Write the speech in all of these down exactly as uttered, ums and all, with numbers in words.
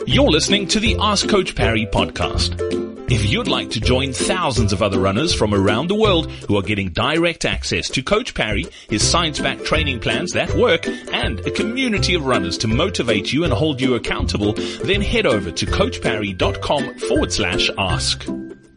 You're listening to the Ask Coach Parry podcast. If you'd like to join thousands of other runners from around the world who are getting direct access to Coach Parry, his science-backed training plans that work, and a community of runners to motivate you and hold you accountable, then head over to coachparry.com forward slash ask.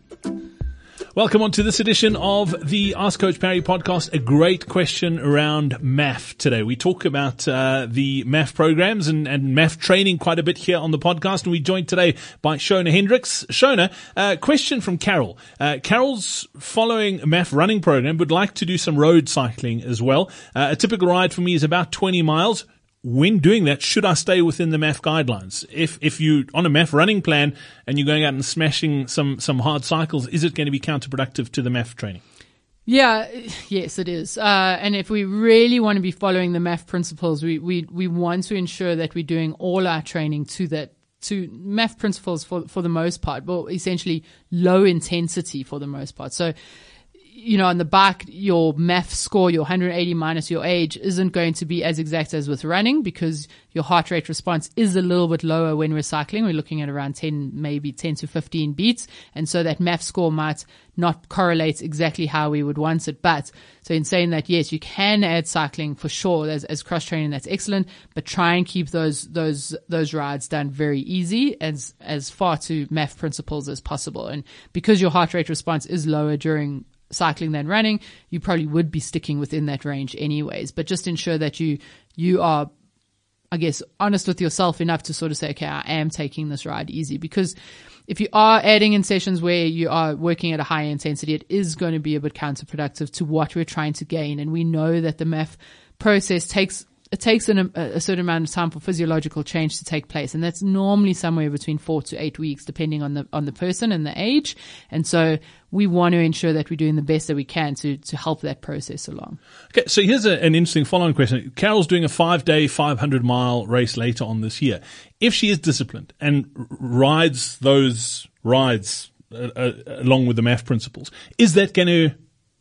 Welcome on to this edition of the Ask Coach Parry podcast. A great question around M A F today. We talk about uh, the M A F programs and, and M A F training quite a bit here on the podcast, and we're joined today by Shona Hendricks. Shona, uh, question from Carol. Uh, Carol's following a M A F running program, would like to do some road cycling as well. Uh, a typical ride for me is about twenty miles. When doing that, should I stay within the M A F guidelines? If if you on a M A F running plan and you're going out and smashing some some hard cycles, is it going to be counterproductive to the M A F training? Yeah, yes, it is. Uh, and if we really want to be following the M A F principles, we we we want to ensure that we're doing all our training to that to M A F principles for for the most part, but essentially low intensity for the most part. So, you know, on the bike, your M A F score, your one hundred eighty minus your age, isn't going to be as exact as with running because your heart rate response is a little bit lower when we're cycling. We're looking at around ten, maybe ten to fifteen beats. And so that M A F score might not correlate exactly how we would want it. But so in saying that, yes, you can add cycling for sure as, as cross training. That's excellent. But try and keep those, those, those rides done very easy as, as far to M A F principles as possible. And because your heart rate response is lower during cycling than running, you probably would be sticking within that range anyways. But just ensure that you you are, I guess, honest with yourself enough to sort of say, okay, I am taking this ride easy. Because if you are adding in sessions where you are working at a higher intensity, it is going to be a bit counterproductive to what we're trying to gain. And we know that the M A F process takes it takes an, a, a certain amount of time for physiological change to take place. And that's normally somewhere between four to eight weeks, depending on the, on the person and the age. And so we want to ensure that we're doing the best that we can to, to help that process along. Okay. So here's a, an interesting follow-on question. Carol's doing a five day, five hundred mile race later on this year. If she is disciplined and rides those rides uh, uh, along with the M A F principles, is that going to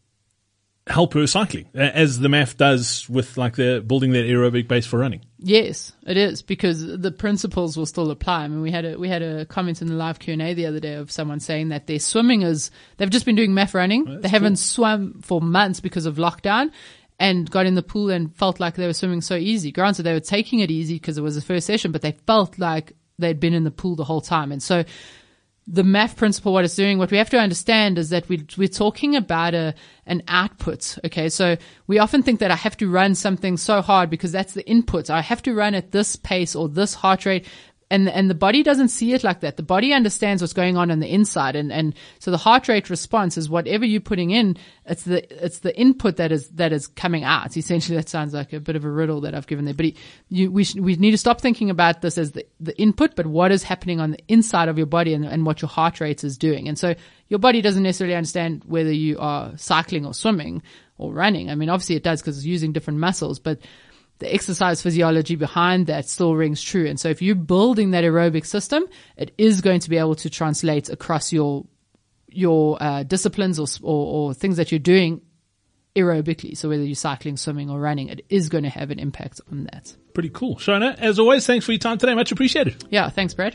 help her cycling as the M A F does with like the building that aerobic base for running? Yes, it is, because the principles will still apply. I mean, we had a, we had a comment in the live Q and A the other day of someone saying that their swimming is, they've just been doing M A F running. That's they haven't cool. swum for months because of lockdown and got in the pool and felt like they were swimming so easy. Granted, they were taking it easy because it was the first session, but they felt like they'd been in the pool the whole time. And so the M A F principle, what it's doing, what we have to understand is that we, we're talking about a, an output. Okay. So we often think that I have to run something so hard because that's the input. I have to run at this pace or this heart rate. And, and the body doesn't see it like that. The body understands what's going on on the inside. And, and so the heart rate response is whatever you're putting in, it's the, it's the input that is, that is coming out. Essentially, that sounds like a bit of a riddle that I've given there, but he, you, we, sh- we need to stop thinking about this as the, the input, but what is happening on the inside of your body and, and what your heart rate is doing. And so your body doesn't necessarily understand whether you are cycling or swimming or running. I mean, obviously it does because it's using different muscles, but the exercise physiology behind that still rings true. And so if you're building that aerobic system, it is going to be able to translate across your, your, uh, disciplines or, or, or things that you're doing aerobically. So whether you're cycling, swimming or running, it is going to have an impact on that. Pretty cool. Shona, as always, thanks for your time today. Much appreciated. Yeah. Thanks, Brad.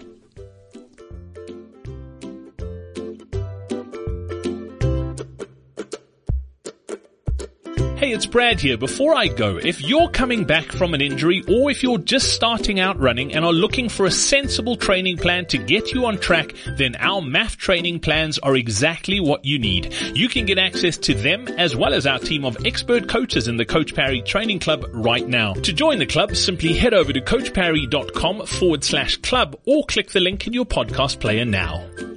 Hey, it's Brad here. Before I go, if you're coming back from an injury or if you're just starting out running and are looking for a sensible training plan to get you on track, then our M A F training plans are exactly what you need. You can get access to them as well as our team of expert coaches in the Coach Parry Training Club right now. To join the club, simply head over to coachparry.com forward slash club or click the link in your podcast player now.